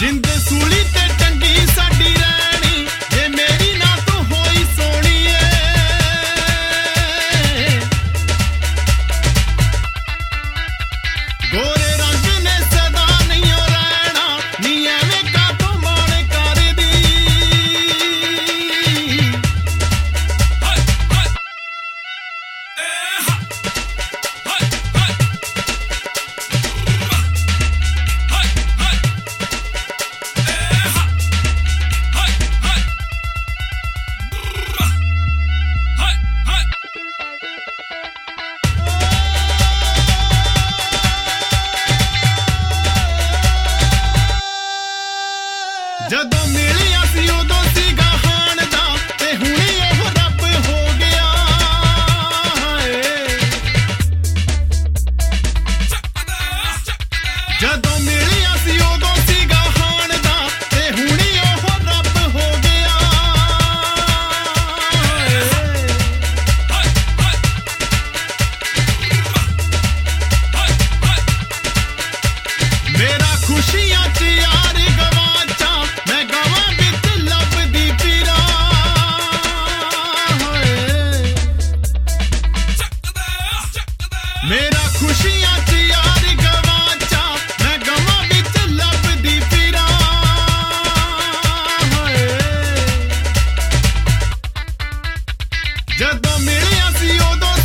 ਜਿੰਦ ਸੂਲੀ ਤੇ ਟੰਗੀ ਸਾਡੀ ਰਹਿਣੀ ਜੇ ਮੇਰੀ ਨਾ ਤੂੰ ਹੋਈ ਸੋਹਣੀਏ ਗੋਰੇ ਰੰਗ ਨੇ ਸਦਾ ਨਹੀਂ ਰਹਿਣਾ ਨੀ ਐਵੇਂ ਕਾਹਤੋਂ ਮਾਣ ਕਰਦੀ ਜਦੋਂ ਮਿਲਿਆ ਸੀ ਉਦੋਂ ਸੀਗਾ ਹਾਣ ਦਾ ਤੇ ਹੁਣੀ ਉਹ ਰੱਬ ਹੋ ਗਿਆ ਜਦੋਂ ਮਿਲਿਆ ਸੀ ਉਦੋਂ ਸੀਗਾ ਹਾਣ ਦਾ ਤੇ ਹੁਣੀ ਉਹ ਰੱਬ ਹੋ ਗਿਆ ਮੇਰਾ ਖੁਸ਼ੀਆਂ 'ਚ ਯਾਰ ਗਵਾਚਾਂ ਮੈਂ ਗਵਾਂ ਵਿੱਚ ਲੱਭਦੀ ਫਿਰਾਂ ਮੇਰਾ ਖੁਸ਼ੀਆਂ 'ਚ ਯਾਰ ਗਵਾਚਾਂ ਮੈਂ ਗਵਾਂ ਵਿੱਚ ਲੱਭਦੀ ਫਿਰਾਂ ਜਦੋਂ ਮਿਲਿਆ ਸੀ ਉਦੋਂ